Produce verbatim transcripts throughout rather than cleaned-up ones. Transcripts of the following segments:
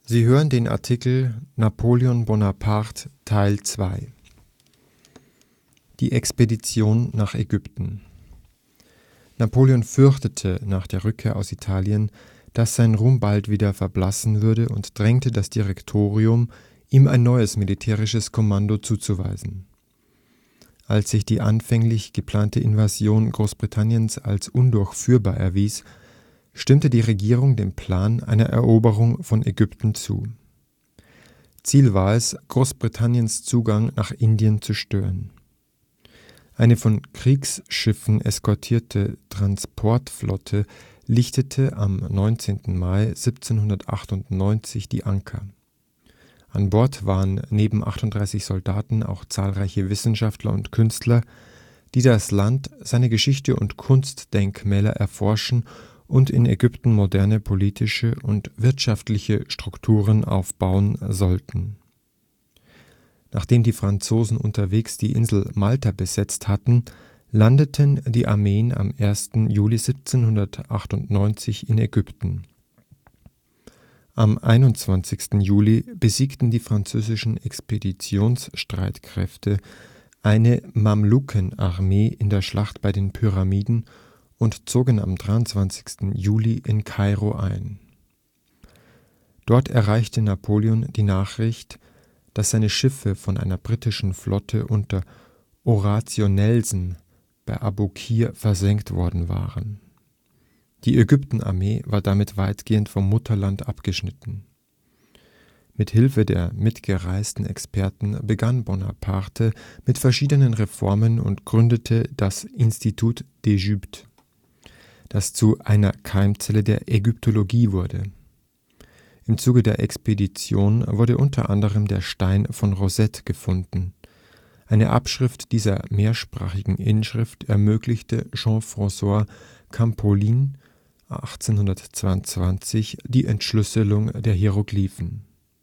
Sie hören den Artikel Napoleon Bonaparte, Teil zwei. Die Expedition nach Ägypten. Napoleon fürchtete nach der Rückkehr aus Italien, dass sein Ruhm bald wieder verblassen würde und drängte das Direktorium, ihm ein neues militärisches Kommando zuzuweisen. Als sich die anfänglich geplante Invasion Großbritanniens als undurchführbar erwies, stimmte die Regierung dem Plan einer Eroberung von Ägypten zu. Ziel war es, Großbritanniens Zugang nach Indien zu stören. Eine von Kriegsschiffen eskortierte Transportflotte lichtete am neunzehnten Mai siebzehnhundertachtundneunzig die Anker. An Bord waren neben achtunddreißig Soldaten auch zahlreiche Wissenschaftler und Künstler, die das Land, seine Geschichte und Kunstdenkmäler erforschen und in Ägypten moderne politische und wirtschaftliche Strukturen aufbauen sollten. Nachdem die Franzosen unterwegs die Insel Malta besetzt hatten, landeten die Armeen am ersten Juli siebzehnhundertachtundneunzig in Ägypten. Am einundzwanzigsten Juli besiegten die französischen Expeditionsstreitkräfte eine Mamlukenarmee in der Schlacht bei den Pyramiden und zogen am dreiundzwanzigsten Juli in Kairo ein. Dort erreichte Napoleon die Nachricht, dass seine Schiffe von einer britischen Flotte unter Horatio Nelson bei Abukir versenkt worden waren. Die Ägyptenarmee war damit weitgehend vom Mutterland abgeschnitten. Mit Hilfe der mitgereisten Experten begann Bonaparte mit verschiedenen Reformen und gründete das Institut d'Égypte, das zu einer Keimzelle der Ägyptologie wurde. Im Zuge der Expedition wurde unter anderem der Stein von Rosette gefunden. Eine Abschrift dieser mehrsprachigen Inschrift ermöglichte Jean-François Campollin achtzehnhundertzweiundzwanzig die Entschlüsselung der Hieroglyphen.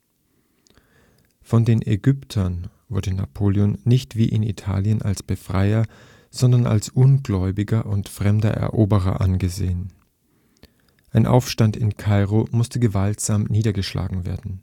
Von den Ägyptern wurde Napoleon nicht wie in Italien als Befreier, sondern als Ungläubiger und fremder Eroberer angesehen. Ein Aufstand in Kairo musste gewaltsam niedergeschlagen werden.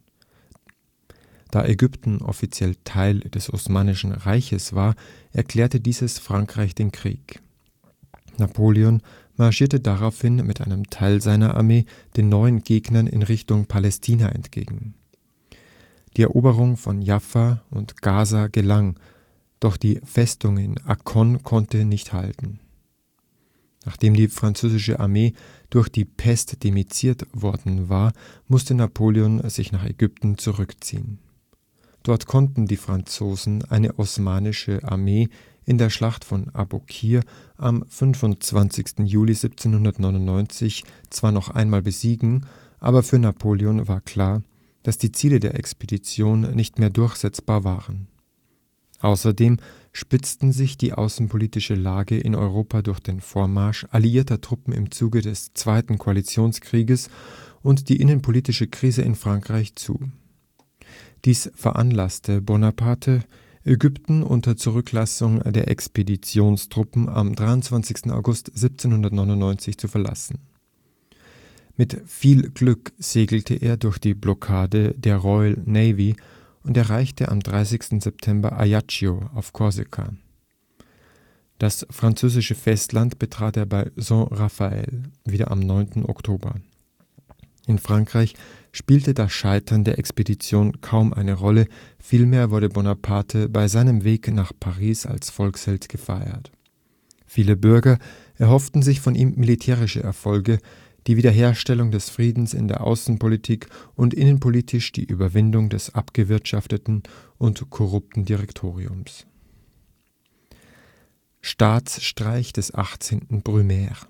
Da Ägypten offiziell Teil des Osmanischen Reiches war, erklärte dieses Frankreich den Krieg. Napoleon marschierte daraufhin mit einem Teil seiner Armee den neuen Gegnern in Richtung Palästina entgegen. Die Eroberung von Jaffa und Gaza gelang, doch die Festung in Akkon konnte nicht halten. Nachdem die französische Armee durch die Pest demiziert worden war, musste Napoleon sich nach Ägypten zurückziehen. Dort konnten die Franzosen eine osmanische Armee in der Schlacht von Abukir am fünfundzwanzigsten Juli siebzehnhundertneunundneunzig zwar noch einmal besiegen, aber für Napoleon war klar, dass die Ziele der Expedition nicht mehr durchsetzbar waren. Außerdem spitzten sich die außenpolitische Lage in Europa durch den Vormarsch alliierter Truppen im Zuge des Zweiten Koalitionskrieges und die innenpolitische Krise in Frankreich zu. Dies veranlasste Bonaparte, Ägypten unter Zurücklassung der Expeditionstruppen am dreiundzwanzigsten August siebzehnhundertneunundneunzig zu verlassen. Mit viel Glück segelte er durch die Blockade der Royal Navy und erreichte am dreißigsten September Ajaccio auf Korsika. Das französische Festland betrat er bei Saint-Raphael wieder am neunten Oktober. In Frankreich spielte das Scheitern der Expedition kaum eine Rolle, vielmehr wurde Bonaparte bei seinem Weg nach Paris als Volksheld gefeiert. Viele Bürger erhofften sich von ihm militärische Erfolge, die Wiederherstellung des Friedens in der Außenpolitik und innenpolitisch die Überwindung des abgewirtschafteten und korrupten Direktoriums. Staatsstreich des achtzehnten Brumaire.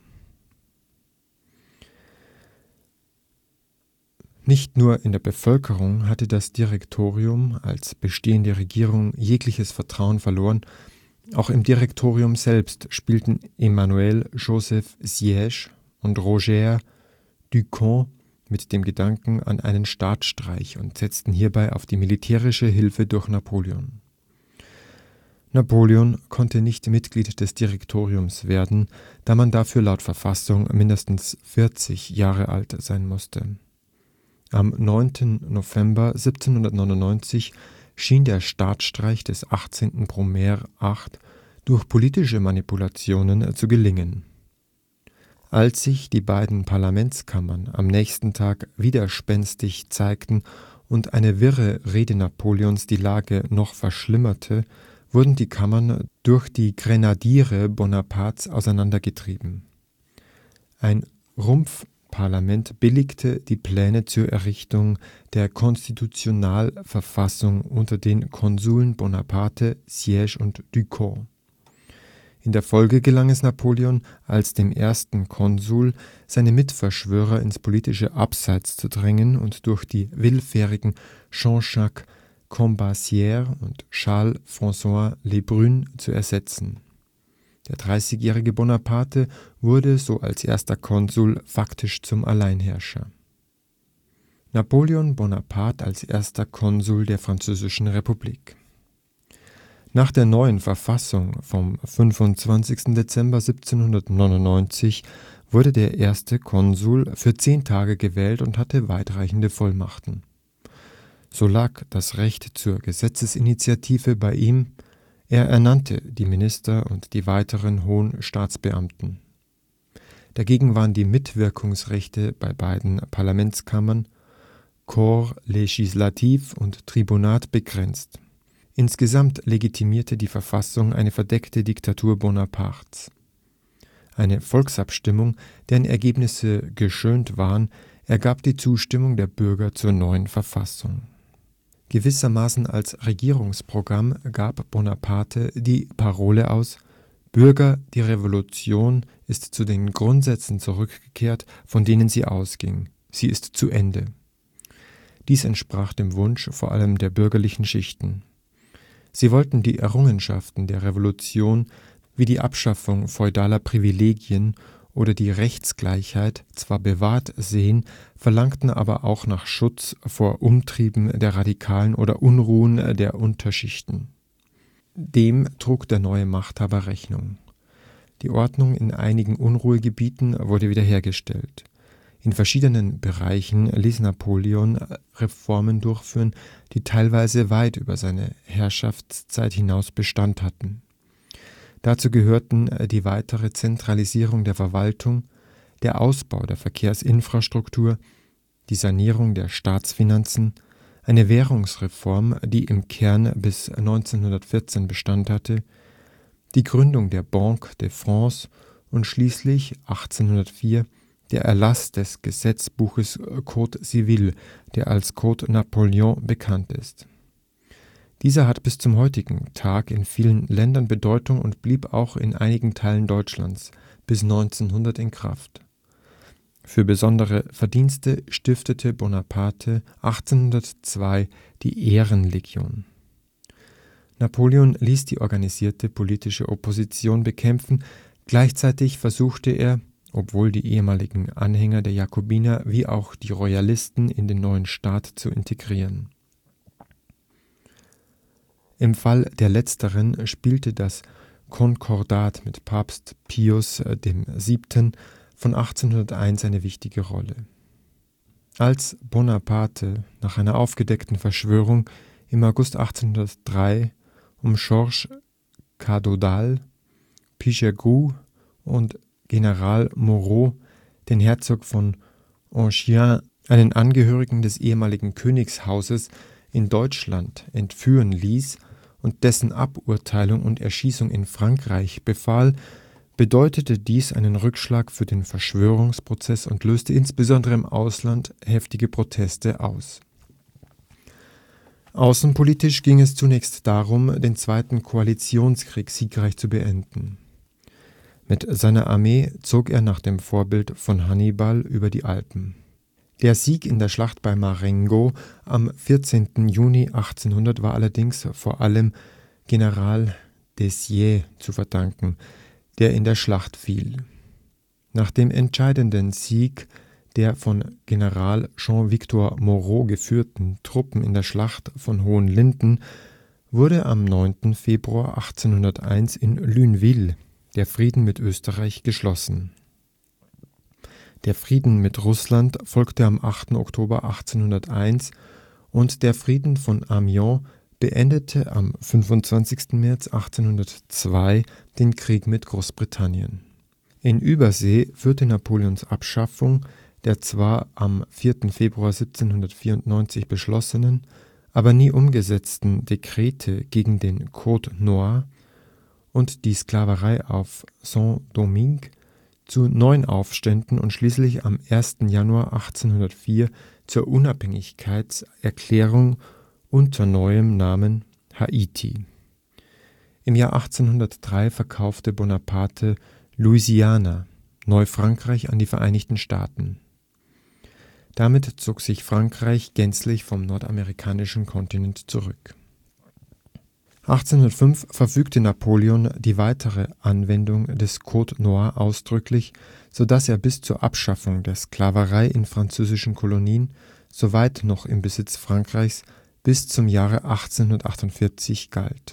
Nicht nur in der Bevölkerung hatte das Direktorium als bestehende Regierung jegliches Vertrauen verloren, auch im Direktorium selbst spielten Emmanuel Joseph Siège und Roger Ducamp mit dem Gedanken an einen Staatsstreich und setzten hierbei auf die militärische Hilfe durch Napoleon. Napoleon konnte nicht Mitglied des Direktoriums werden, da man dafür laut Verfassung mindestens vierzig Jahre alt sein musste. Am neunten November siebzehnhundertneunundneunzig schien der Staatsstreich des achtzehnten Brumaire acht durch politische Manipulationen zu gelingen. Als sich die beiden Parlamentskammern am nächsten Tag widerspenstig zeigten und eine wirre Rede Napoleons die Lage noch verschlimmerte, wurden die Kammern durch die Grenadiere Bonapartes auseinandergetrieben. Ein Rumpfparlament billigte die Pläne zur Errichtung der Konstitutionalverfassung unter den Konsuln Bonaparte, Sieyès und Dutschot. In der Folge gelang es Napoleon, als dem ersten Konsul seine Mitverschwörer ins politische Abseits zu drängen und durch die willfährigen Jean-Jacques Combacière und Charles-François Le Brun zu ersetzen. Der dreißigjährige Bonaparte wurde so als erster Konsul faktisch zum Alleinherrscher. Napoleon Bonaparte als erster Konsul der Französischen Republik. Nach der neuen Verfassung vom fünfundzwanzigsten Dezember siebzehnhundertneunundneunzig wurde der erste Konsul für zehn Tage gewählt und hatte weitreichende Vollmachten. So lag das Recht zur Gesetzesinitiative bei ihm, er ernannte die Minister und die weiteren hohen Staatsbeamten. Dagegen waren die Mitwirkungsrechte bei beiden Parlamentskammern, Corps Législatif und Tribunat begrenzt. Insgesamt legitimierte die Verfassung eine verdeckte Diktatur Bonapartes. Eine Volksabstimmung, deren Ergebnisse geschönt waren, ergab die Zustimmung der Bürger zur neuen Verfassung. Gewissermaßen als Regierungsprogramm gab Bonaparte die Parole aus: Bürger, die Revolution ist zu den Grundsätzen zurückgekehrt, von denen sie ausging. Sie ist zu Ende. Dies entsprach dem Wunsch vor allem der bürgerlichen Schichten. Sie wollten die Errungenschaften der Revolution wie die Abschaffung feudaler Privilegien oder die Rechtsgleichheit zwar bewahrt sehen, verlangten aber auch nach Schutz vor Umtrieben der Radikalen oder Unruhen der Unterschichten. Dem trug der neue Machthaber Rechnung. Die Ordnung in einigen Unruhegebieten wurde wiederhergestellt. In verschiedenen Bereichen ließ Napoleon Reformen durchführen, die teilweise weit über seine Herrschaftszeit hinaus Bestand hatten. Dazu gehörten die weitere Zentralisierung der Verwaltung, der Ausbau der Verkehrsinfrastruktur, die Sanierung der Staatsfinanzen, eine Währungsreform, die im Kern bis neunzehnhundertvierzehn Bestand hatte, die Gründung der Banque de France und schließlich achtzehnhundertvier der Erlass des Gesetzbuches Code civil, der als Code Napoléon bekannt ist. Dieser hat bis zum heutigen Tag in vielen Ländern Bedeutung und blieb auch in einigen Teilen Deutschlands bis neunzehnhundert in Kraft. Für besondere Verdienste stiftete Bonaparte achtzehnhundertzwei die Ehrenlegion. Napoleon ließ die organisierte politische Opposition bekämpfen, gleichzeitig versuchte er, obwohl die ehemaligen Anhänger der Jakobiner wie auch die Royalisten in den neuen Staat zu integrieren. Im Fall der letzteren spielte das Konkordat mit Papst Pius der Siebte von achtzehnhunderteins eine wichtige Rolle. Als Bonaparte nach einer aufgedeckten Verschwörung im August achtzehnhundertdrei um Georges Cadoudal, Pichegru und General Moreau, den Herzog von Enghien, einen Angehörigen des ehemaligen Königshauses, in Deutschland entführen ließ und dessen Aburteilung und Erschießung in Frankreich befahl, bedeutete dies einen Rückschlag für den Verschwörungsprozess und löste insbesondere im Ausland heftige Proteste aus. Außenpolitisch ging es zunächst darum, den Zweiten Koalitionskrieg siegreich zu beenden. Mit seiner Armee zog er nach dem Vorbild von Hannibal über die Alpen. Der Sieg in der Schlacht bei Marengo am vierzehnten Juni achtzehnhundert war allerdings vor allem General Dezier zu verdanken, der in der Schlacht fiel. Nach dem entscheidenden Sieg der von General Jean-Victor Moreau geführten Truppen in der Schlacht von Hohenlinden wurde am neunten Februar achtzehnhunderteins in Lunéville der Frieden mit Österreich geschlossen. Der Frieden mit Russland folgte am achten Oktober achtzehnhunderteins und der Frieden von Amiens beendete am fünfundzwanzigsten März achtzehnhundertzwei den Krieg mit Großbritannien. In Übersee führte Napoleons Abschaffung der zwar am vierten Februar siebzehnhundertvierundneunzig beschlossenen, aber nie umgesetzten Dekrete gegen den Code Noir und die Sklaverei auf Saint-Domingue zu neuen Aufständen und schließlich am ersten Januar achtzehnhundertvier zur Unabhängigkeitserklärung unter neuem Namen Haiti. Im Jahr achtzehnhundertdrei verkaufte Bonaparte Louisiana, Neufrankreich, an die Vereinigten Staaten. Damit zog sich Frankreich gänzlich vom nordamerikanischen Kontinent zurück. achtzehnhundertfünf verfügte Napoleon die weitere Anwendung des Code Noir ausdrücklich, so dass er bis zur Abschaffung der Sklaverei in französischen Kolonien, soweit noch im Besitz Frankreichs, bis zum Jahre achtzehnhundertachtundvierzig galt.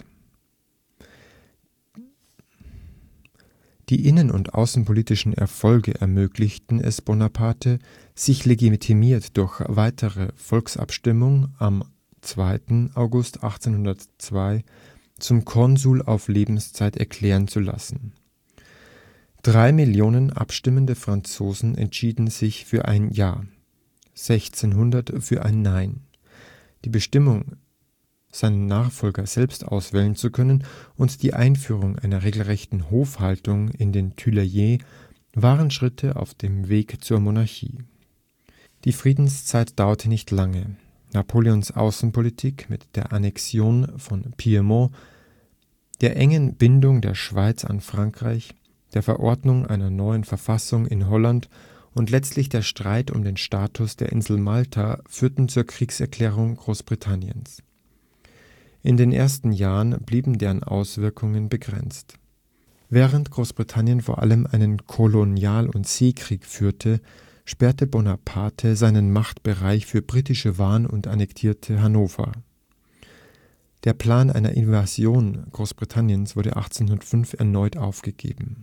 Die innen - und außenpolitischen Erfolge ermöglichten es Bonaparte, sich legitimiert durch weitere Volksabstimmung am zweiten August achtzehnhundertzwei zum Konsul auf Lebenszeit erklären zu lassen. Drei Millionen abstimmende Franzosen entschieden sich für ein Ja, sechzehnhundert für ein Nein. Die Bestimmung, seinen Nachfolger selbst auswählen zu können, und die Einführung einer regelrechten Hofhaltung in den Tuileries waren Schritte auf dem Weg zur Monarchie. Die Friedenszeit dauerte nicht lange. Napoleons Außenpolitik mit der Annexion von Piemont, der engen Bindung der Schweiz an Frankreich, der Verordnung einer neuen Verfassung in Holland und letztlich der Streit um den Status der Insel Malta führten zur Kriegserklärung Großbritanniens. In den ersten Jahren blieben deren Auswirkungen begrenzt. Während Großbritannien vor allem einen Kolonial - und Seekrieg führte, sperrte Bonaparte seinen Machtbereich für britische Waren und annektierte Hannover. Der Plan einer Invasion Großbritanniens wurde achtzehnhundertfünf erneut aufgegeben.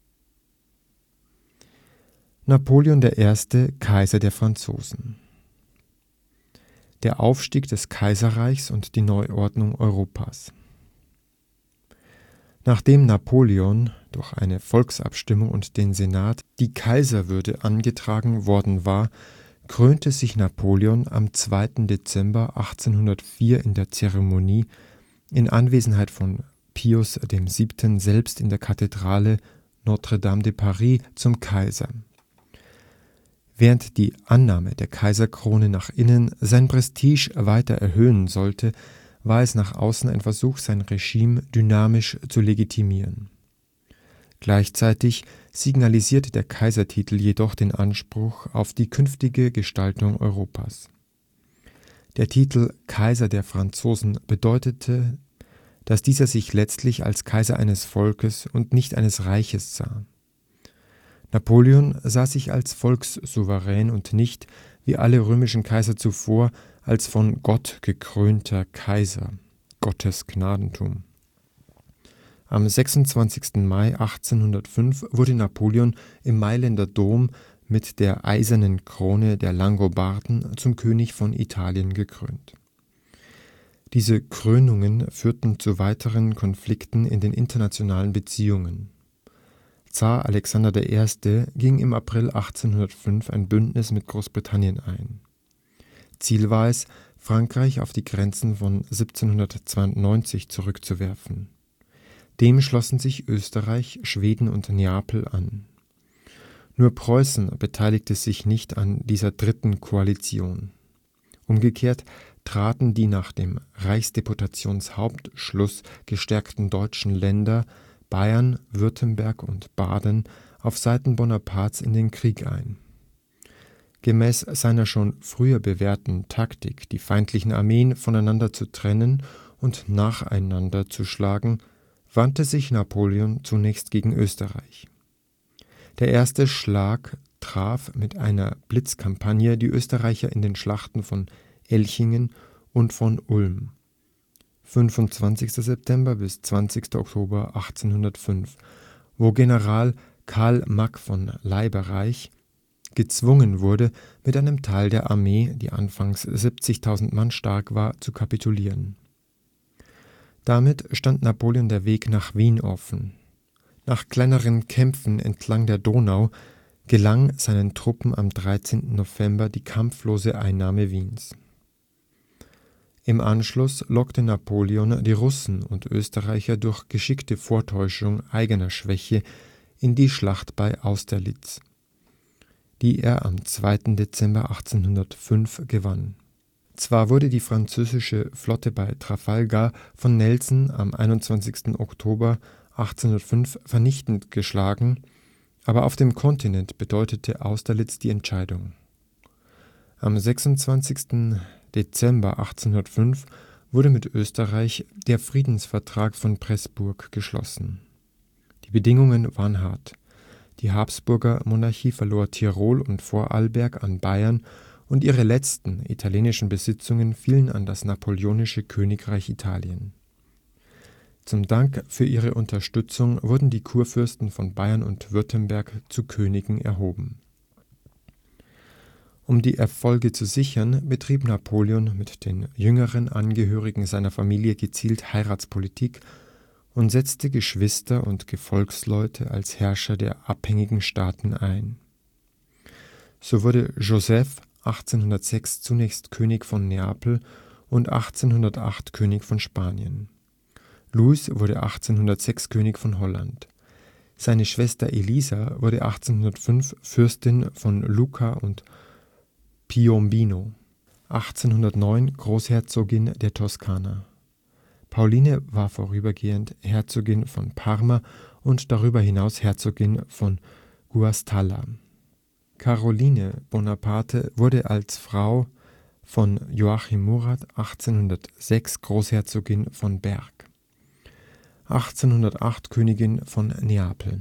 Napoleon der Erste, Kaiser der Franzosen. Der Aufstieg des Kaiserreichs und die Neuordnung Europas. Nachdem Napoleon durch eine Volksabstimmung und den Senat die Kaiserwürde angetragen worden war, krönte sich Napoleon am zweiten Dezember achtzehnhundertvier in der Zeremonie in Anwesenheit von Pius der Siebte selbst in der Kathedrale Notre-Dame de Paris zum Kaiser. Während die Annahme der Kaiserkrone nach innen sein Prestige weiter erhöhen sollte, war es nach außen ein Versuch, sein Regime dynamisch zu legitimieren. Gleichzeitig signalisierte der Kaisertitel jedoch den Anspruch auf die künftige Gestaltung Europas. Der Titel Kaiser der Franzosen bedeutete, dass dieser sich letztlich als Kaiser eines Volkes und nicht eines Reiches sah. Napoleon sah sich als Volkssouverän und nicht, wie alle römischen Kaiser zuvor, als von Gott gekrönter Kaiser, Gottes Gnadentum. Am sechsundzwanzigsten Mai achtzehnhundertfünf wurde Napoleon im Mailänder Dom mit der Eisernen Krone der Langobarden zum König von Italien gekrönt. Diese Krönungen führten zu weiteren Konflikten in den internationalen Beziehungen. Zar Alexander der Erste ging im April achtzehnhundertfünf ein Bündnis mit Großbritannien ein. Ziel war es, Frankreich auf die Grenzen von siebzehnhundertzweiundneunzig zurückzuwerfen. Dem schlossen sich Österreich, Schweden und Neapel an. Nur Preußen beteiligte sich nicht an dieser dritten Koalition. Umgekehrt traten die nach dem Reichsdeputationshauptschluss gestärkten deutschen Länder Bayern, Württemberg und Baden auf Seiten Bonapartes in den Krieg ein. Gemäß seiner schon früher bewährten Taktik, die feindlichen Armeen voneinander zu trennen und nacheinander zu schlagen, wandte sich Napoleon zunächst gegen Österreich. Der erste Schlag traf mit einer Blitzkampagne die Österreicher in den Schlachten von Elchingen und von Ulm (fünfundzwanzigster September bis zwanzigster Oktober achtzehnhundertfünf), wo General Karl Mack von Leibereich gezwungen wurde, mit einem Teil der Armee, die anfangs siebzigtausend Mann stark war, zu kapitulieren. Damit stand Napoleon der Weg nach Wien offen. Nach kleineren Kämpfen entlang der Donau gelang seinen Truppen am dreizehnten November die kampflose Einnahme Wiens. Im Anschluss lockte Napoleon die Russen und Österreicher durch geschickte Vortäuschung eigener Schwäche in die Schlacht bei Austerlitz, die er am zweiten Dezember achtzehnhundertfünf gewann. Zwar wurde die französische Flotte bei Trafalgar von Nelson am einundzwanzigsten Oktober achtzehnhundertfünf vernichtend geschlagen, aber auf dem Kontinent bedeutete Austerlitz die Entscheidung. Am sechsundzwanzigsten Dezember achtzehnhundertfünf wurde mit Österreich der Friedensvertrag von Pressburg geschlossen. Die Bedingungen waren hart. Die Habsburger Monarchie verlor Tirol und Vorarlberg an Bayern und ihre letzten italienischen Besitzungen fielen an das napoleonische Königreich Italien. Zum Dank für ihre Unterstützung wurden die Kurfürsten von Bayern und Württemberg zu Königen erhoben. Um die Erfolge zu sichern, betrieb Napoleon mit den jüngeren Angehörigen seiner Familie gezielt Heiratspolitik und setzte Geschwister und Gefolgsleute als Herrscher der abhängigen Staaten ein. So wurde Joseph achtzehnhundertsechs zunächst König von Neapel und achtzehnhundertacht König von Spanien. Louis wurde achtzehnhundertsechs König von Holland. Seine Schwester Elisa wurde achtzehnhundertfünf Fürstin von Lucca und Piombino, achtzehnhundertneun Großherzogin der Toskana. Pauline war vorübergehend Herzogin von Parma und darüber hinaus Herzogin von Guastalla. Caroline Bonaparte wurde als Frau von Joachim Murat achtzehnhundertsechs Großherzogin von Berg, achtzehnhundertacht Königin von Neapel.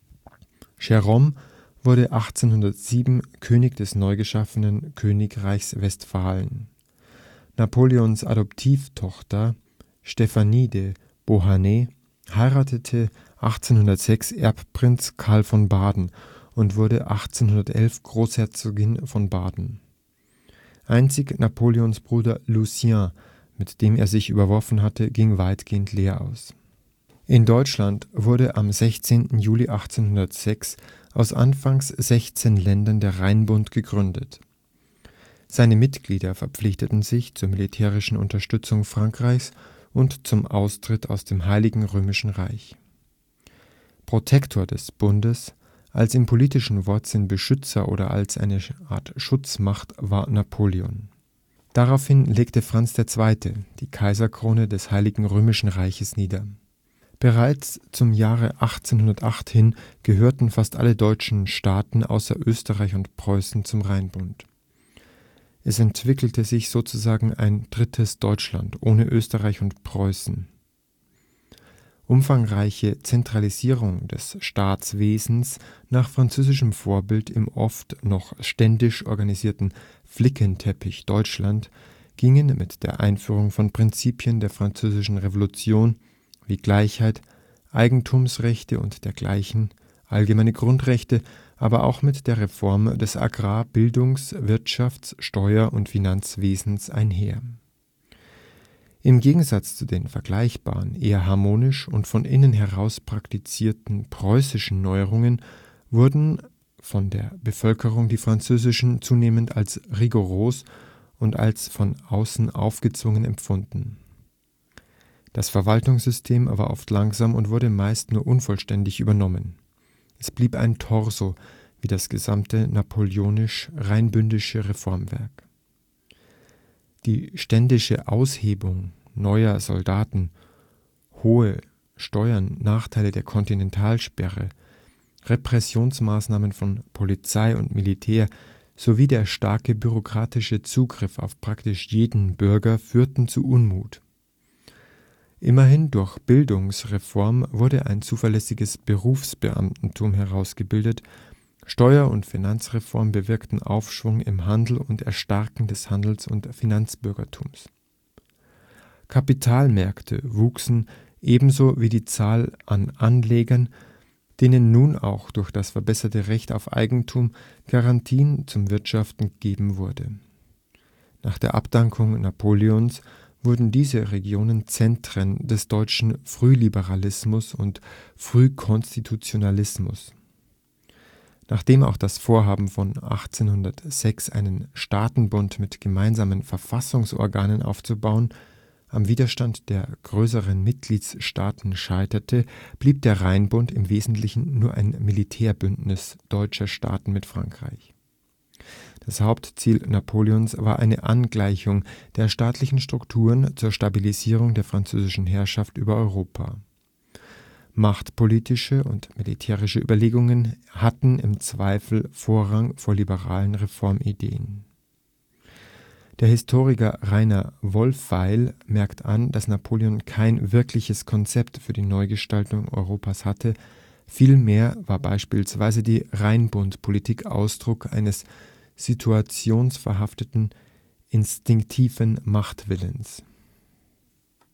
Jérôme wurde achtzehnhundertsieben König des neu geschaffenen Königreichs Westphalen. Napoleons Adoptivtochter Stéphanie de Beauharnais heiratete achtzehnhundertsechs Erbprinz Karl von Baden und wurde achtzehnhundertelf Großherzogin von Baden. Einzig Napoleons Bruder Lucien, mit dem er sich überworfen hatte, ging weitgehend leer aus. In Deutschland wurde am sechzehnten Juli achtzehnhundertsechs aus anfangs sechzehn Ländern der Rheinbund gegründet. Seine Mitglieder verpflichteten sich zur militärischen Unterstützung Frankreichs und zum Austritt aus dem Heiligen Römischen Reich. Protektor des Bundes, als im politischen Wortsinn Beschützer oder als eine Art Schutzmacht, war Napoleon. Daraufhin legte Franz der Zweite. die Kaiserkrone des Heiligen Römischen Reiches nieder. Bereits zum Jahre achtzehnhundertacht hin gehörten fast alle deutschen Staaten außer Österreich und Preußen zum Rheinbund. Es entwickelte sich sozusagen ein drittes Deutschland ohne Österreich und Preußen. Umfangreiche Zentralisierung des Staatswesens nach französischem Vorbild im oft noch ständisch organisierten Flickenteppich Deutschland gingen mit der Einführung von Prinzipien der Französischen Revolution wie Gleichheit, Eigentumsrechte und dergleichen, allgemeine Grundrechte, aber auch mit der Reform des Agrar -, Bildungs -, Wirtschafts -, Steuer - und Finanzwesens einher. Im Gegensatz zu den vergleichbaren, eher harmonisch und von innen heraus praktizierten preußischen Neuerungen wurden von der Bevölkerung die französischen zunehmend als rigoros und als von außen aufgezwungen empfunden. Das Verwaltungssystem war oft langsam und wurde meist nur unvollständig übernommen. Es blieb ein Torso wie das gesamte napoleonisch-rheinbündische Reformwerk. Die ständische Aushebung neuer Soldaten, hohe Steuern, Nachteile der Kontinentalsperre, Repressionsmaßnahmen von Polizei und Militär sowie der starke bürokratische Zugriff auf praktisch jeden Bürger führten zu Unmut. Immerhin durch Bildungsreform wurde ein zuverlässiges Berufsbeamtentum herausgebildet, Steuer- und Finanzreform bewirkten Aufschwung im Handel und Erstarken des Handels- und Finanzbürgertums. Kapitalmärkte wuchsen ebenso wie die Zahl an Anlegern, denen nun auch durch das verbesserte Recht auf Eigentum Garantien zum Wirtschaften gegeben wurden. Nach der Abdankung Napoleons wurden diese Regionen Zentren des deutschen Frühliberalismus und Frühkonstitutionalismus. Nachdem auch das Vorhaben von achtzehnhundertsechs, einen Staatenbund mit gemeinsamen Verfassungsorganen aufzubauen, am Widerstand der größeren Mitgliedsstaaten scheiterte, blieb der Rheinbund im Wesentlichen nur ein Militärbündnis deutscher Staaten mit Frankreich. Das Hauptziel Napoleons war eine Angleichung der staatlichen Strukturen zur Stabilisierung der französischen Herrschaft über Europa. Machtpolitische und militärische Überlegungen hatten im Zweifel Vorrang vor liberalen Reformideen. Der Historiker Rainer Wohlfeil merkt an, dass Napoleon kein wirkliches Konzept für die Neugestaltung Europas hatte, vielmehr war beispielsweise die Rheinbundpolitik Ausdruck eines situationsverhafteten, instinktiven Machtwillens